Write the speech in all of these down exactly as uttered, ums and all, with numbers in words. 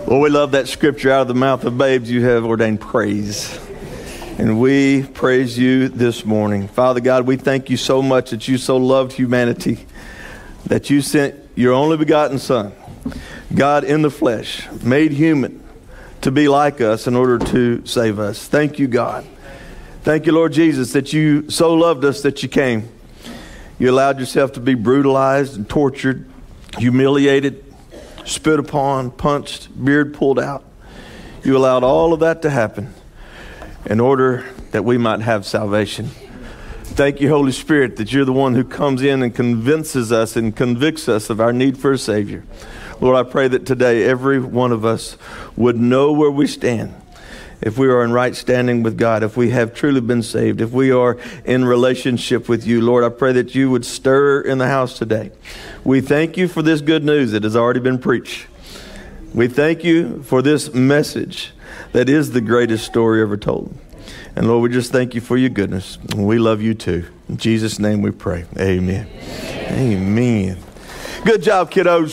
Well, we love that scripture, out of the mouth of babes you have ordained praise. And we praise you this morning. Father God, we thank you so much that you so loved humanity, that you sent your only begotten Son, God in the flesh, made human, to be like us in order to save us. Thank you, God. Thank you, Lord Jesus, that you so loved us that you came. You allowed yourself to be brutalized and tortured, humiliated, spit upon, punched, beard pulled out. You allowed all of that to happen in order that we might have salvation. Thank you, Holy Spirit, that you're the one who comes in and convinces us and convicts us of our need for a Savior. Lord, I pray that today every one of us would know where we stand. If we are in right standing with God, if we have truly been saved, if we are in relationship with you, Lord, I pray that you would stir in the house today. We thank you for this good news that has already been preached. We thank you for this message that is the greatest story ever told. And Lord, we just thank you for your goodness. And we love you too. In Jesus' name we pray. Amen. Amen. Amen. Good job, kiddos.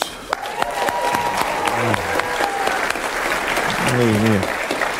Amen.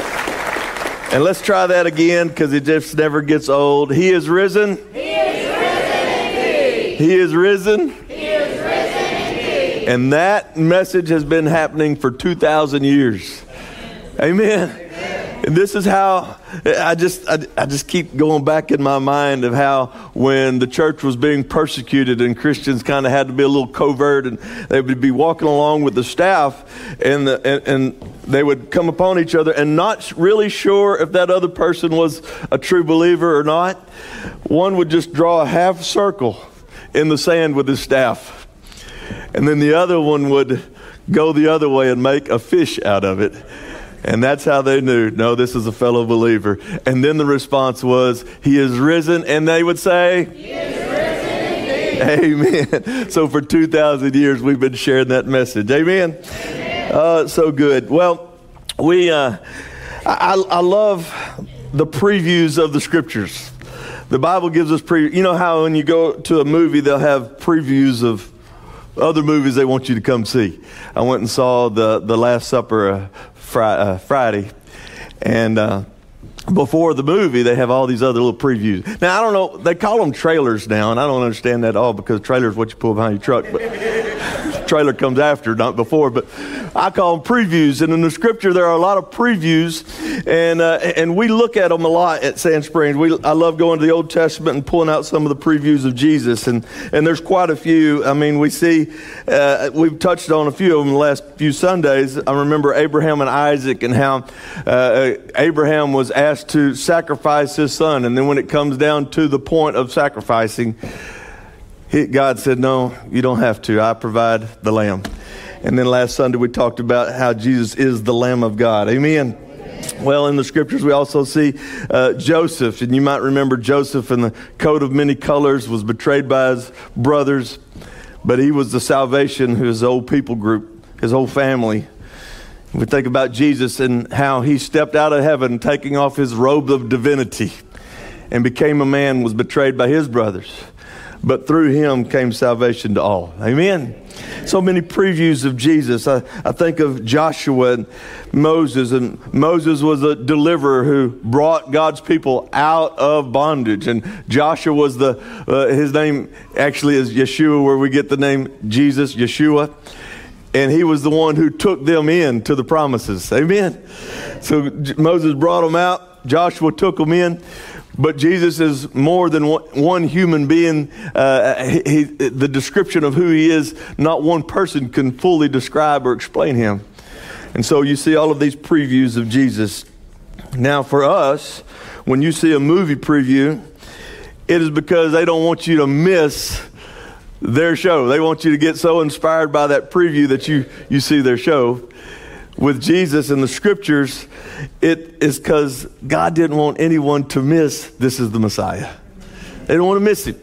And let's try that again, because it just never gets old. He is risen. He is risen indeed. He is risen. He is risen indeed. And that message has been happening for two thousand years. Amen. Amen. And this is how I just I, I just keep going back in my mind of how when the church was being persecuted and Christians kind of had to be a little covert, and they would be walking along with the staff, and the, and, and they would come upon each other and not really sure if that other person was a true believer or not. One would just draw a half circle in the sand with his staff, and then the other one would go the other way and make a fish out of it. And that's how they knew, no, this is a fellow believer. And then the response was, he is risen. And they would say, he is risen indeed. Amen. So for two thousand years, we've been sharing that message. Amen. Amen. Uh, so good. Well, we, uh, I, I love the previews of the scriptures. The Bible gives us pre. You know how when you go to a movie, they'll have previews of other movies they want you to come see. I went and saw the the Last Supper uh, fri- uh, Friday, and uh, before the movie, they have all these other little previews. Now I don't know, they call them trailers now, and I don't understand that at all, because trailer is what you pull behind your truck, but trailer comes after, not before. But I call them previews, and in the scripture there are a lot of previews, and uh, and we look at them a lot at Sand Springs. We I love going to the Old Testament and pulling out some of the previews of Jesus, and and there's quite a few. I mean, we see uh, we've touched on a few of them the last few Sundays. I remember Abraham and Isaac, and how uh, Abraham was asked to sacrifice his son, and then when it comes down to the point of sacrificing, he, God said, "No, you don't have to. I provide the lamb." And then last Sunday we talked about how Jesus is the Lamb of God. Amen. Well, in the scriptures we also see uh, Joseph, and you might remember Joseph in the coat of many colors was betrayed by his brothers, but he was the salvation of his whole people group, his whole family. We think about Jesus and how he stepped out of heaven, taking off his robe of divinity, and became a man, was betrayed by his brothers. But through him came salvation to all. Amen. So many previews of Jesus. I, I think of Joshua and Moses. And Moses was a deliverer who brought God's people out of bondage. And Joshua was the, uh, his name actually is Yeshua, where we get the name Jesus, Yeshua. And he was the one who took them in to the promises. Amen. So Moses brought them out. Joshua took them in. But Jesus is more than one human being. Uh, he, he, the description of who he is, not one person can fully describe or explain him. And so you see all of these previews of Jesus. Now for us, when you see a movie preview, it is because they don't want you to miss their show. They want you to get so inspired by that preview that you, you see their show. With Jesus in the scriptures, it is because God didn't want anyone to miss this is the Messiah. They don't want to miss him.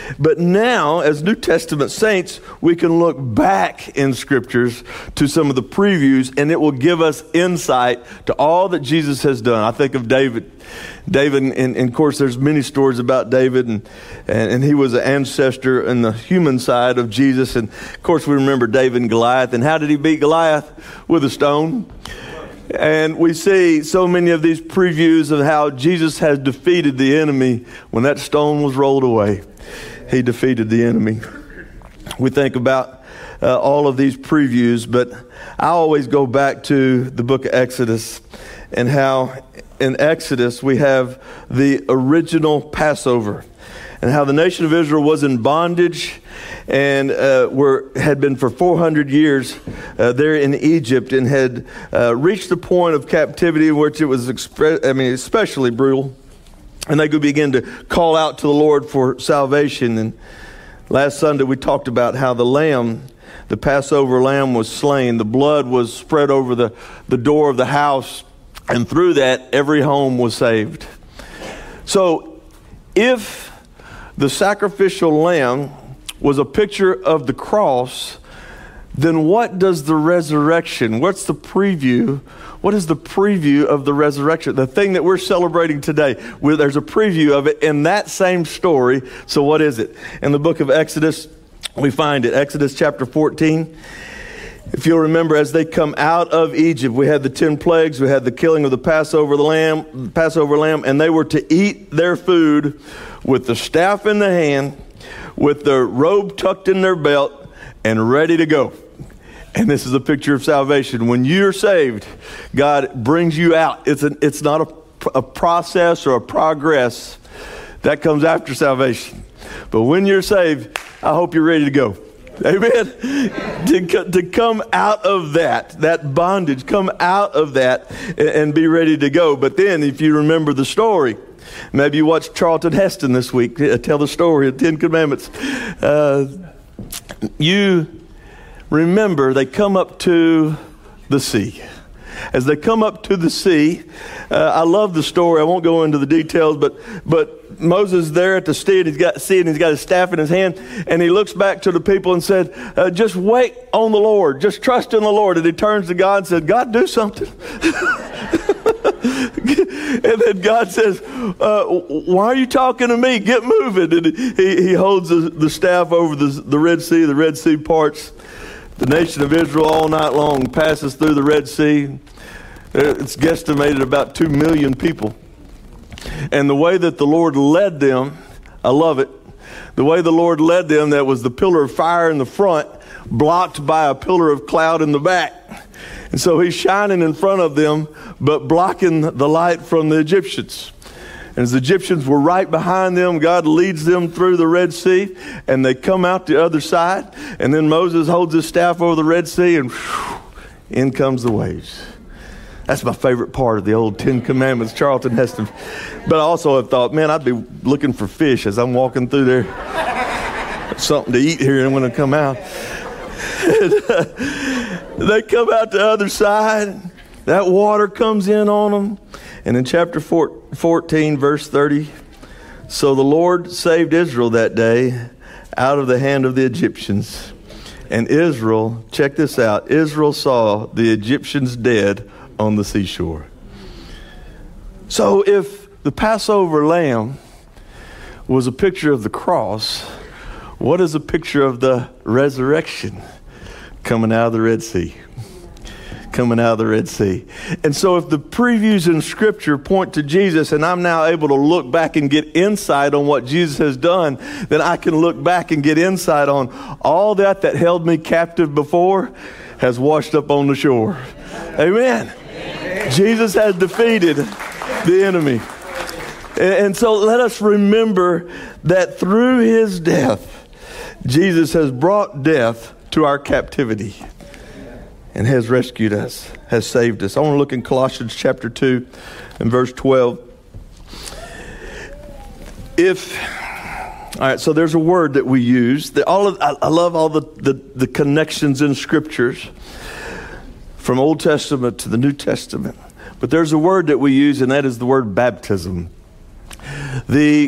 But now, as New Testament saints, we can look back in scriptures to some of the previews, and it will give us insight to all that Jesus has done. I think of David. David, and, and of course, there's many stories about David, and, and, and he was an ancestor in the human side of Jesus. And of course, we remember David and Goliath. And how did he beat Goliath? With a stone. And we see so many of these previews of how Jesus has defeated the enemy when that stone was rolled away. He defeated the enemy. We think about uh, all of these previews, but I always go back to the book of Exodus and how in Exodus we have the original Passover and how the nation of Israel was in bondage and uh, were had been for four hundred years uh, there in Egypt and had uh, reached the point of captivity in which it was, expre- I mean, especially brutal. And they could begin to call out to the Lord for salvation. And last Sunday we talked about how the lamb, the Passover lamb, was slain. The blood was spread over the, the door of the house. And through that, every home was saved. So if the sacrificial lamb was a picture of the cross, then what does the resurrection, what's the preview? What is the preview of the resurrection? The thing that we're celebrating today, where there's a preview of it in that same story. So what is it? In the book of Exodus, we find it. Exodus chapter fourteen. If you'll remember, as they come out of Egypt, we had the ten plagues, we had the killing of the Passover the lamb, Passover lamb, and they were to eat their food with the staff in the hand, with their robe tucked in their belt, and ready to go. And this is a picture of salvation. When you're saved, God brings you out. It's an, it's not a, a process or a progress that comes after salvation. But when you're saved, I hope you're ready to go. Amen. to, to come out of that, that bondage, come out of that and, and be ready to go. But then if you remember the story, maybe you watched Charlton Heston this week uh, tell the story of Ten Commandments. Uh, you remember they come up to the sea. As they come up to the sea, uh, I love the story. I won't go into the details, but but Moses there at the sea, and he's got sea, and he's got his staff in his hand, and he looks back to the people and said, uh, "Just wait on the Lord. Just trust in the Lord." And he turns to God and said, "God, do something." And then God says, uh, "Why are you talking to me? Get moving." And he he holds the, the staff over the the Red Sea. The Red Sea parts. The nation of Israel all night long passes through the Red Sea. It's guesstimated about two million people. And the way that the Lord led them, I love it. The way the Lord led them, that was the pillar of fire in the front, blocked by a pillar of cloud in the back. And so he's shining in front of them, but blocking the light from the Egyptians. And as the Egyptians were right behind them, God leads them through the Red Sea, and they come out the other side. And then Moses holds his staff over the Red Sea, and whew, in comes the waves. That's my favorite part of the old Ten Commandments, Charlton Heston. But I also have thought, man, I'd be looking for fish as I'm walking through there. Something to eat here, and when I come out. And, uh, they come out the other side. That water comes in on them. And in chapter fourteen, verse thirty, so the Lord saved Israel that day out of the hand of the Egyptians. And Israel, check this out, Israel saw the Egyptians dead on the seashore. So if the Passover lamb was a picture of the cross, what is a picture of the resurrection coming out of the Red Sea? Coming out of the Red Sea. And so if the previews in Scripture point to Jesus, and I'm now able to look back and get insight on what Jesus has done, then I can look back and get insight on all that that held me captive before has washed up on the shore. Amen. Amen. Jesus has defeated the enemy. And so let us remember that through his death, Jesus has brought death to our captivity and has rescued us, has saved us. I want to look in Colossians chapter two and verse twelve. If, all right, so there's a word that we use. That all of, I, I love all the, the, the connections in Scriptures from Old Testament to the New Testament. But there's a word that we use, and that is the word baptism. The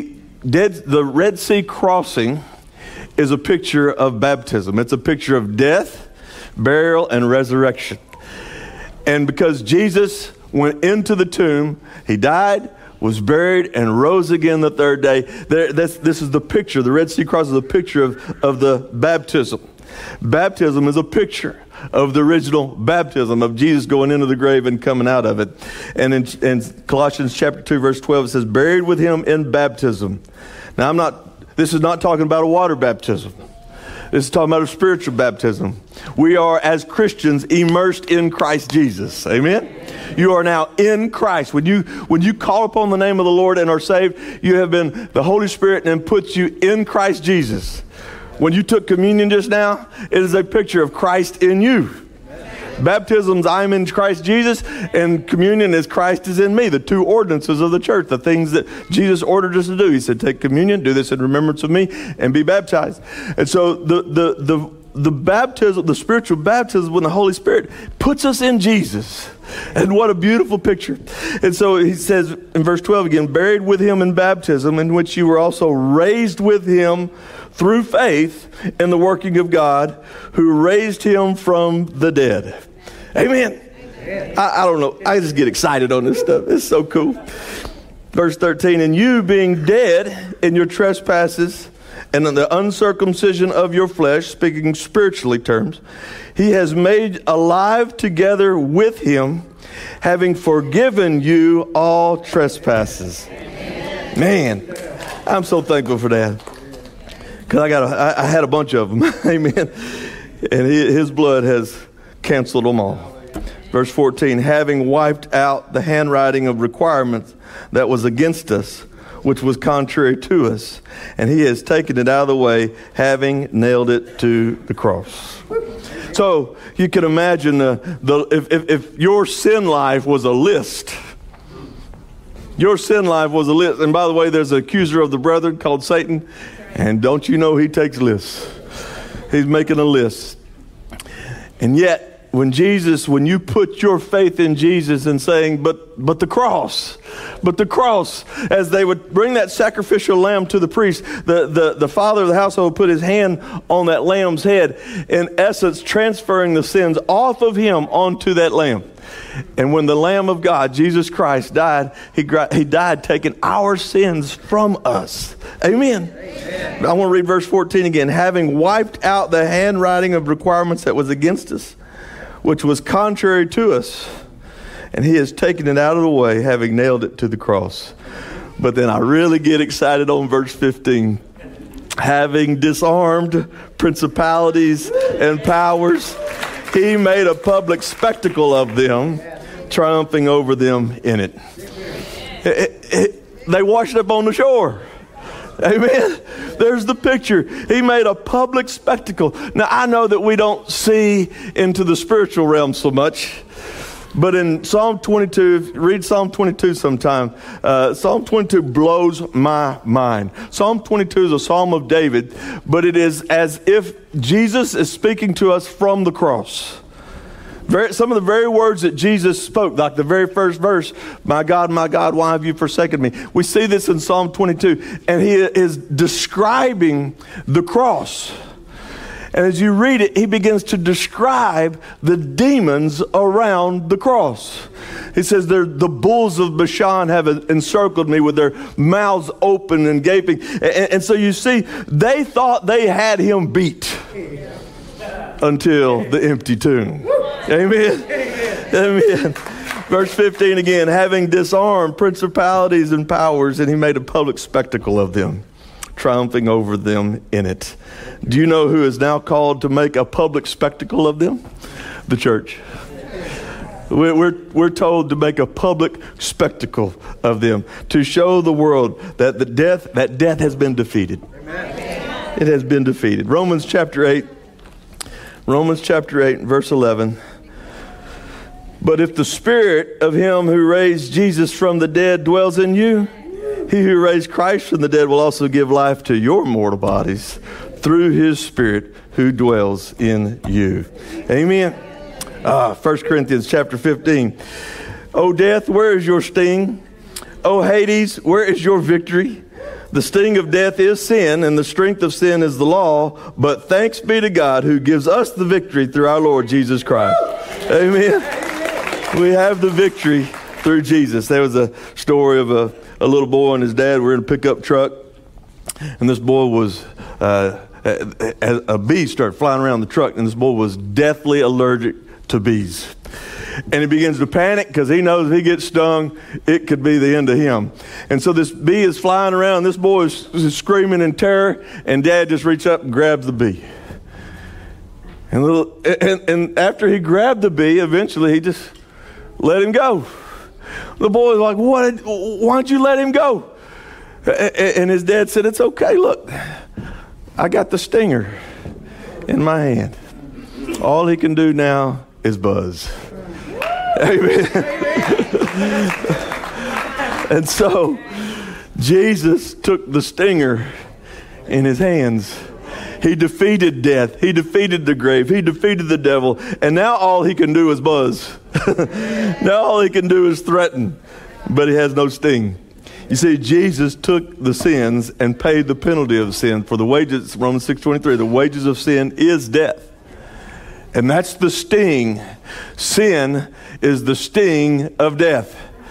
Dead, the Red Sea crossing is a picture of baptism. It's a picture of death, burial, and resurrection. And because Jesus went into the tomb, he died, was buried, and rose again the third day. There, this, this is the picture. The Red Sea cross is a picture of, of the baptism. Baptism is a picture of the original baptism of Jesus going into the grave and coming out of it. And in, in Colossians chapter two, verse twelve, it says, buried with him in baptism. Now, I'm not, this is not talking about a water baptism. This is talking about a spiritual baptism. We are, as Christians, immersed in Christ Jesus. Amen? You are now in Christ. When you when you call upon the name of the Lord and are saved, you have been, the Holy Spirit and puts you in Christ Jesus. When you took communion just now, it is a picture of Christ in you. Baptism's I'm in Christ Jesus, and communion is Christ is in me. The two ordinances of the church, the things that Jesus ordered us to do. He said, take communion, do this in remembrance of me, and be baptized. And so the the the the baptism, the spiritual baptism when the Holy Spirit puts us in Jesus. And what a beautiful picture. And so he says in verse twelve again, buried with him in baptism, in which you were also raised with him through faith in the working of God, who raised him from the dead. Amen. I, I don't know. I just get excited on this stuff. It's so cool. Verse thirteen, and you being dead in your trespasses and in the uncircumcision of your flesh, speaking spiritually terms, he has made alive together with him, having forgiven you all trespasses. Man, I'm so thankful for that. Because I got, a, I, I had a bunch of them. Amen. And he, his blood has canceled them all. Verse fourteen, having wiped out the handwriting of requirements that was against us, which was contrary to us, and he has taken it out of the way, having nailed it to the cross. So you can imagine uh, the if, if, if your sin life was a list. Your sin life was a list. And by the way, there's an accuser of the brethren called Satan. And don't you know he takes lists? He's making a list. And yet, when Jesus, when you put your faith in Jesus and saying, but but the cross, but the cross, as they would bring that sacrificial lamb to the priest, the, the, the father of the household put his hand on that lamb's head, in essence transferring the sins off of him onto that lamb. And when the Lamb of God, Jesus Christ, died, he, he died taking our sins from us. Amen. Amen. I want to read verse fourteen again. Having wiped out the handwriting of requirements that was against us, which was contrary to us, and he has taken it out of the way, having nailed it to the cross. But then I really get excited on verse fifteen. Having disarmed principalities and powers, he made a public spectacle of them, triumphing over them in it. It, it, it. They washed up on the shore. Amen. There's the picture. He made a public spectacle. Now, I know that we don't see into the spiritual realm so much, but in Psalm twenty-two, read Psalm twenty-two sometime. Uh, Psalm twenty-two blows my mind. Psalm twenty-two is a psalm of David, but it is as if Jesus is speaking to us from the cross. Very, some of the very words that Jesus spoke, like the very first verse, my God, my God, why have you forsaken me? We see this in Psalm twenty-two, and he is describing the cross. And as you read it, he begins to describe the demons around the cross. He says, the bulls of Bashan have encircled me with their mouths open and gaping. And, and so you see, they thought they had him beat until the empty tomb. Amen. Amen. Verse fifteen again, having disarmed principalities and powers, and he made a public spectacle of them, triumphing over them in it. Do you know who is now called to make a public spectacle of them? The church. We're, we're, we're told to make a public spectacle of them, to show the world that the death, that death has been defeated. Amen. It has been defeated. Romans chapter eight, Romans chapter eight, verse eleven. But if the spirit of him who raised Jesus from the dead dwells in you, he who raised Christ from the dead will also give life to your mortal bodies through his spirit who dwells in you. Amen. Uh, First Corinthians chapter fifteen. O death, where is your sting? O Hades, where is your victory? The sting of death is sin, and the strength of sin is the law. But thanks be to God who gives us the victory through our Lord Jesus Christ. Amen. We have the victory through Jesus. There was a story of a, a little boy and his dad were in a pickup truck, and this boy was, uh, a, a bee started flying around the truck, and this boy was deathly allergic to bees. And he begins to panic because he knows if he gets stung, it could be the end of him. And so this bee is flying around. This boy is, is screaming in terror, and Dad just reaches up and grabs the bee. And, little, and, and after he grabbed the bee, eventually he just let him go. The boy's like, "What? Why don't you let him go?" And his dad said, "It's okay. Look, I got the stinger in my hand. All he can do now is buzz." Amen. And so Jesus took the stinger in his hands. He defeated death. He defeated the grave. He defeated the devil. And now all he can do is buzz. Now all he can do is threaten. But he has no sting. You see, Jesus took the sins and paid the penalty of sin. For the wages, Romans six twenty-three, the wages of sin is death. And that's the sting. Sin is the sting of death.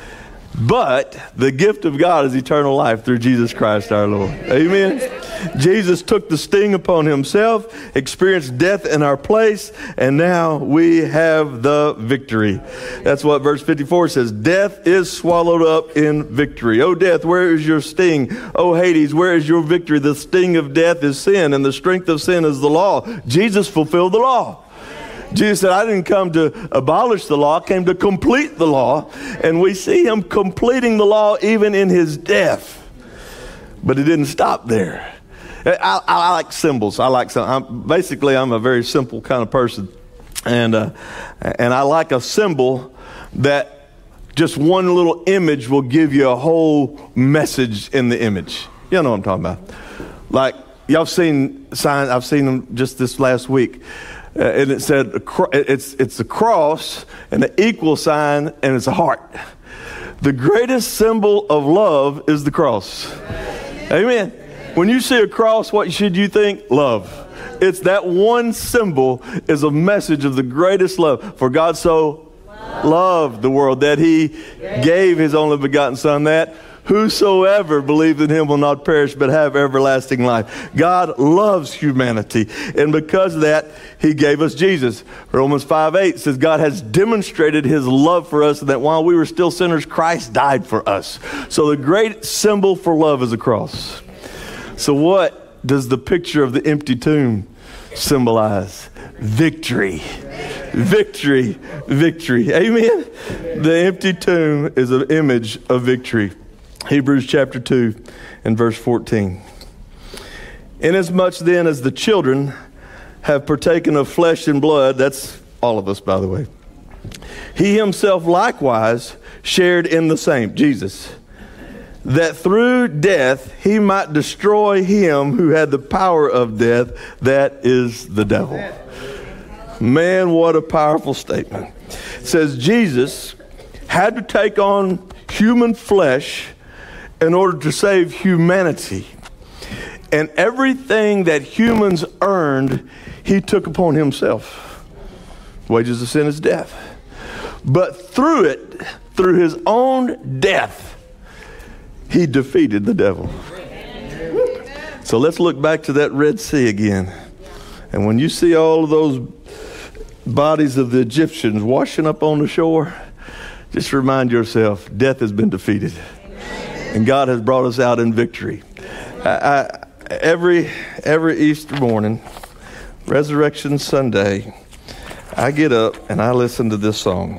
But the gift of God is eternal life through Jesus Christ our Lord. Amen. Jesus took the sting upon himself, experienced death in our place, and now we have the victory. That's what verse fifty-four says. Death is swallowed up in victory. Oh, death, where is your sting? Oh, Hades, where is your victory? The sting of death is sin, and the strength of sin is the law. Jesus fulfilled the law. Jesus said, "I didn't come to abolish the law, I came to complete the law." And we see him completing the law even in his death. But it didn't stop there. I, I, I like symbols. I like some. I'm, basically, I'm a very simple kind of person, and uh, and I like a symbol that just one little image will give you a whole message in the image. You know what I'm talking about? Like y'all seen signs. I've seen them just this last week. Uh, and it said it's it's a cross and an equal sign, and it's a heart. The greatest symbol of love is the cross. Amen. When you see a cross, what should you think? Love. It's that one symbol is a message of the greatest love. For God so loved the world that he gave his only begotten Son, that whosoever believes in him will not perish but have everlasting life. God loves humanity, and because of that, he gave us Jesus. Romans five eight says God has demonstrated his love for us, and that while we were still sinners, Christ died for us. So the great symbol for love is a cross. So what does the picture of the empty tomb symbolize? Victory. Victory. Victory. Amen? The empty tomb is an image of victory. Hebrews chapter two and verse fourteen. Inasmuch then as the children have partaken of flesh and blood, that's all of us, by the way, he himself likewise shared in the same, Jesus, that through death he might destroy him who had the power of death, that is the devil. Man, what a powerful statement. It says Jesus had to take on human flesh in order to save humanity. And everything that humans earned, he took upon himself. Wages of sin is death. But through it, through his own death, he defeated the devil. So let's look back to that Red Sea again. And when you see all of those bodies of the Egyptians washing up on the shore, just remind yourself, death has been defeated. And God has brought us out in victory. I, I, every every Easter morning, Resurrection Sunday, I get up and I listen to this song.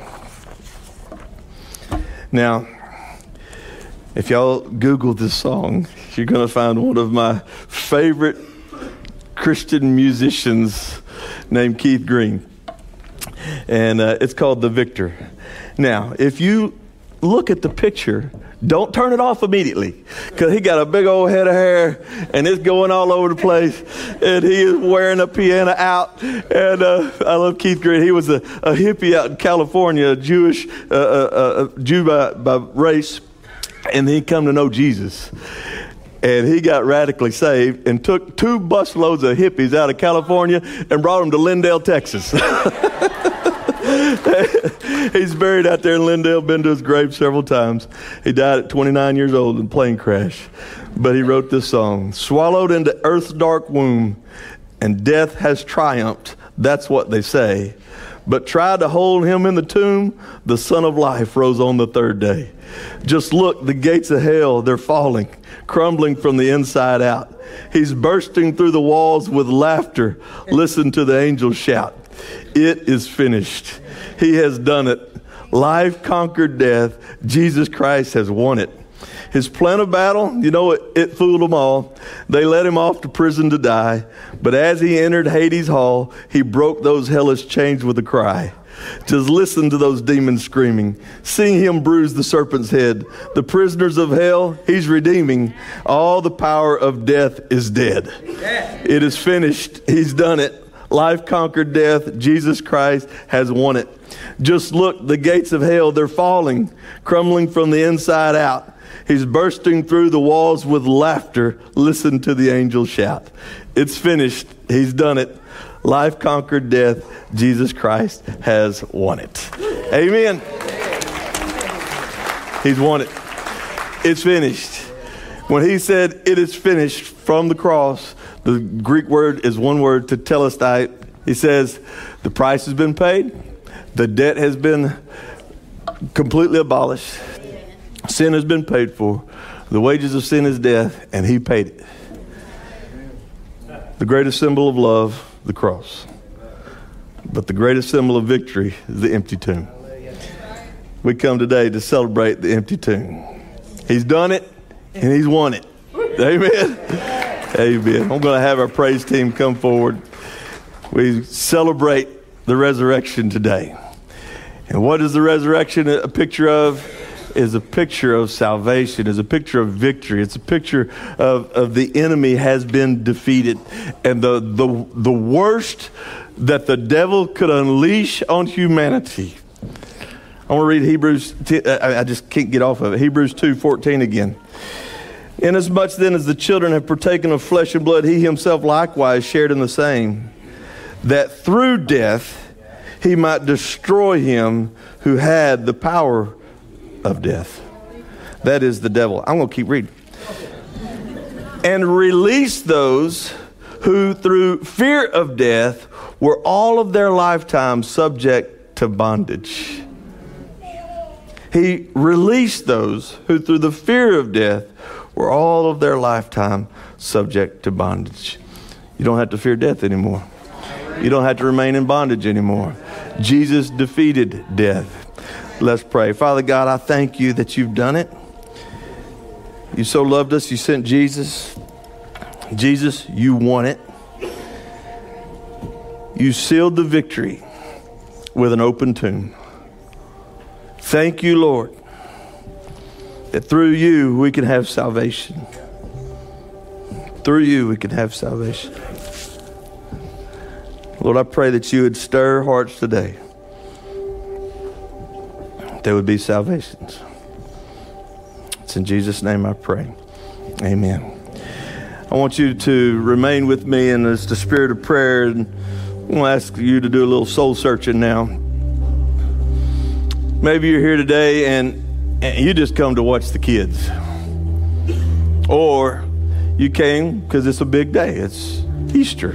Now, if y'all Google this song, you're going to find one of my favorite Christian musicians named Keith Green. And uh, it's called The Victor. Now, if you look at the picture, don't turn it off immediately, because he got a big old head of hair and it's going all over the place, and he is wearing a piano out. And uh, I love Keith Green. He was a, a hippie out in California, a Jewish uh, uh, uh, Jew by, by race, and he come to know Jesus. And he got radically saved and took two busloads of hippies out of California and brought them to Lindale, Texas. He's buried out there in Lindale, been to his grave several times. He died at twenty-nine years old in a plane crash. But he wrote this song, swallowed into earth's dark womb, and death has triumphed. That's what they say. But tried to hold him in the tomb, the Son of Life rose on the third day. Just look, the gates of hell, they're falling, crumbling from the inside out. He's bursting through the walls with laughter. Listen to the angels shout. It is finished. He has done it. Life conquered death. Jesus Christ has won it. His plan of battle, you know, it, it fooled them all. They let him off to prison to die. But as he entered Hades' hall, he broke those hellish chains with a cry. Just listen to those demons screaming. See him bruise the serpent's head. The prisoners of hell, he's redeeming. All the power of death is dead. It is finished. He's done it. Life conquered death. Jesus Christ has won it. Just look, the gates of hell, they're falling, crumbling from the inside out. He's bursting through the walls with laughter. Listen to the angels shout. It's finished. He's done it. Life conquered death. Jesus Christ has won it. Amen. He's won it. It's finished. When he said it is finished from the cross, the Greek word is one word, tetelestai. He says the price has been paid. The debt has been completely abolished. Sin has been paid for. The wages of sin is death, and he paid it. The greatest symbol of love, the cross. But the greatest symbol of victory is the empty tomb. We come today to celebrate the empty tomb. He's done it, and he's won it. Amen. Amen. I'm going to have our praise team come forward. We celebrate the resurrection today. And what is the resurrection a picture of? Is a picture of salvation, is a picture of victory. It's a picture of, of the enemy has been defeated. And the, the, the worst that the devil could unleash on humanity. I want to read Hebrews, I just can't get off of it. Hebrews two fourteen again. Inasmuch then as the children have partaken of flesh and blood, he himself likewise shared in the same, that through death he might destroy him who had the power of death. That is the devil. I'm going to keep reading. And release those who through fear of death were all of their lifetime subject to bondage. He released those who through the fear of death were all of their lifetime subject to bondage. You don't have to fear death anymore. You don't have to remain in bondage anymore. Jesus defeated death. Let's pray. Father God, I thank you that you've done it. You so loved us, you sent Jesus. Jesus, you won it. You sealed the victory with an open tomb. Thank you, Lord, that through you we can have salvation. Through you we can have salvation. Lord, I pray that you would stir hearts today. There would be salvations. It's in Jesus' name I pray. Amen. I want you to remain with me in this, the spirit of prayer. And I'm going to ask you to do a little soul searching now. Maybe you're here today and, and you just come to watch the kids. Or you came because it's a big day. It's Easter.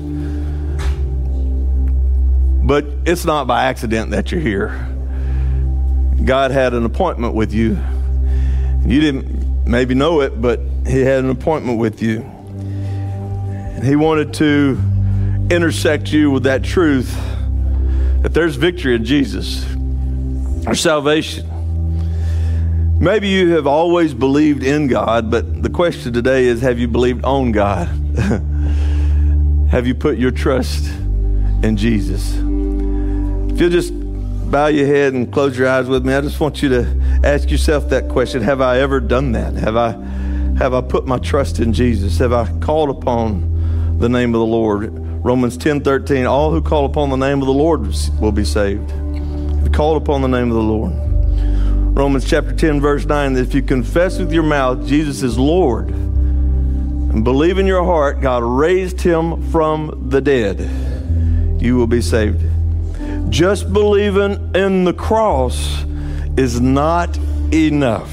But it's not by accident that you're here. God had an appointment with you. You didn't maybe know it, but he had an appointment with you. And he wanted to intersect you with that truth that there's victory in Jesus, or salvation. Maybe you have always believed in God, but the question today is, have you believed on God? Have you put your trust in Jesus? If you'll just bow your head and close your eyes with me, I just want you to ask yourself that question. Have I ever done that? Have I have I put my trust in Jesus? Have I called upon the name of the Lord? Romans ten thirteen, all who call upon the name of the Lord will be saved. If you called upon the name of the Lord. Romans chapter ten verse nine, if you confess with your mouth Jesus is Lord and believe in your heart God raised him from the dead, you will be saved. Just believing in the cross is not enough.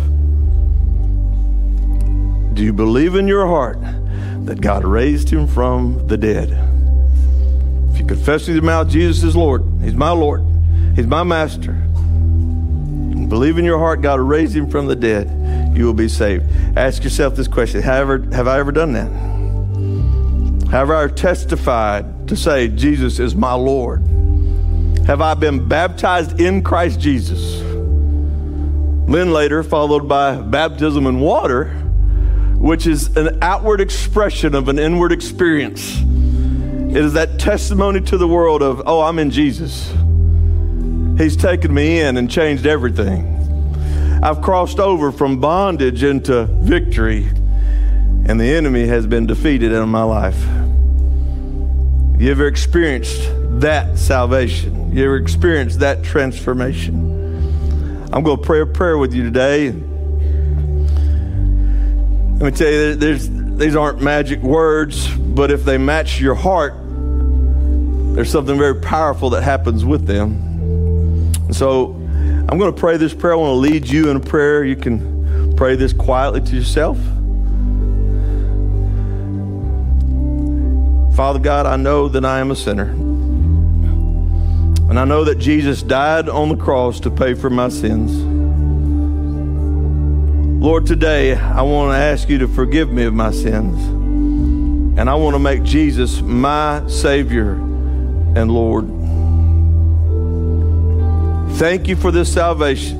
Do you believe in your heart that God raised him from the dead? If you confess with your mouth Jesus is Lord, he's my Lord, he's my master, and believe in your heart God raised him from the dead, you will be saved. Ask yourself this question: have I ever, have I ever done that? Have I ever testified to say Jesus is my Lord? Have I been baptized in Christ Jesus? Then later followed by baptism in water, which is an outward expression of an inward experience. It is that testimony to the world of, oh, I'm in Jesus. He's taken me in and changed everything. I've crossed over from bondage into victory, and the enemy has been defeated in my life. You ever experienced that salvation? You ever experienced that transformation? I'm going to pray a prayer with you today. Let me tell you, there's, these aren't magic words, but if they match your heart, there's something very powerful that happens with them. And so I'm going to pray this prayer. I want to lead you in a prayer. You can pray this quietly to yourself. Father God, I know that I am a sinner. And I know that Jesus died on the cross to pay for my sins. Lord, today I want to ask you to forgive me of my sins. And I want to make Jesus my Savior and Lord. Thank you for this salvation.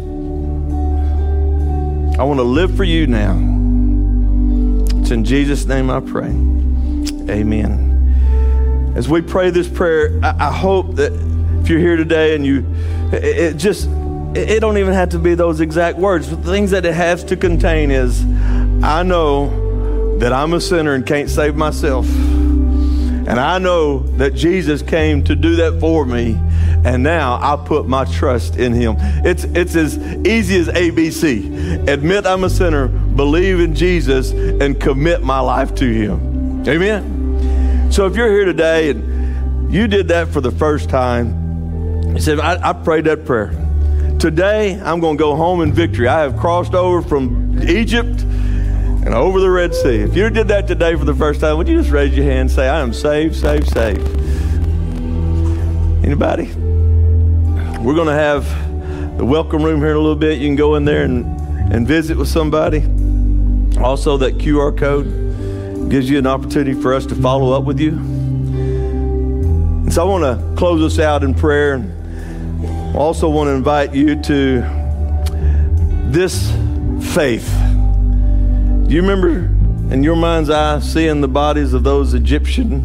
I want to live for you now. It's in Jesus' name I pray. Amen. As we pray this prayer, I, I hope that if you're here today and you, it, it just, it, it don't even have to be those exact words. The things that it has to contain is, I know that I'm a sinner and can't save myself. And I know that Jesus came to do that for me. And now I put my trust in him. It's, it's as easy as A B C. Admit I'm a sinner, believe in Jesus, and commit my life to him. Amen. So if you're here today and you did that for the first time, you said, I, I prayed that prayer. Today, I'm going to go home in victory. I have crossed over from Egypt and over the Red Sea. If you did that today for the first time, would you just raise your hand and say, I am saved, saved, saved? Anybody? We're going to have the welcome room here in a little bit. You can go in there and, and visit with somebody. Also, that Q R code gives you an opportunity for us to follow up with you. And so I want to close us out in prayer. I also want to invite you to this faith. Do you remember in your mind's eye seeing the bodies of those Egyptian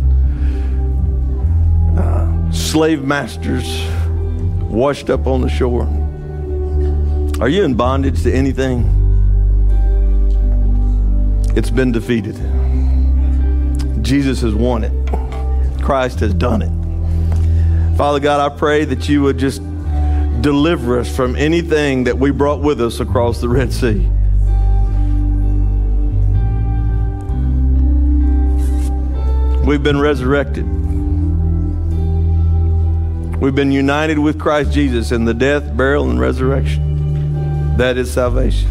uh, slave masters washed up on the shore? Are you in bondage to anything? It's been defeated. Jesus has won it. Christ has done it. Father God, I pray that you would just deliver us from anything that we brought with us across the Red Sea. We've been resurrected. We've been united with Christ Jesus in the death, burial, and resurrection. That is salvation.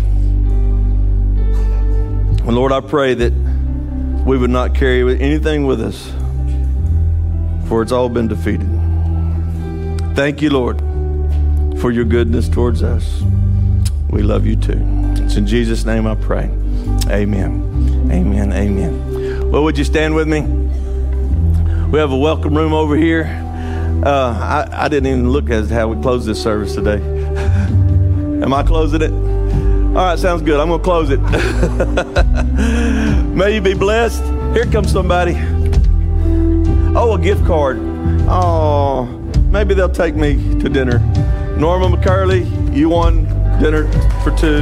And Lord, I pray that we would not carry anything with us, for it's all been defeated. Thank you, Lord, for your goodness towards us. We love you too. It's in Jesus' name I pray. Amen. Amen. Amen. Well, would you stand with me? We have a welcome room over here. Uh, I, I didn't even look at how we close this service today. Am I closing it? All right, sounds good. I'm going to close it. May you be blessed. Here comes somebody. Oh, a gift card. Oh, maybe they'll take me to dinner. Norma McCurley, you won dinner for two.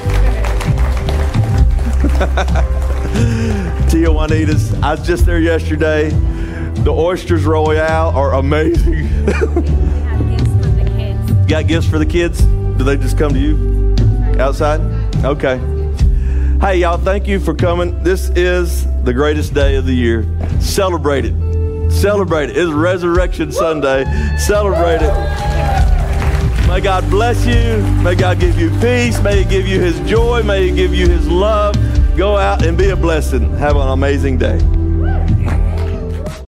Tia Juanitas, I was just there yesterday. The oysters royale are amazing. Got gifts for the kids? Do they just come to you outside? Okay. Hey, y'all, thank you for coming. This is the greatest day of the year. Celebrate it. Celebrate it. It's Resurrection Sunday. Celebrate it. May God bless you. May God give you peace. May He give you His joy. May He give you His love. Go out and be a blessing. Have an amazing day.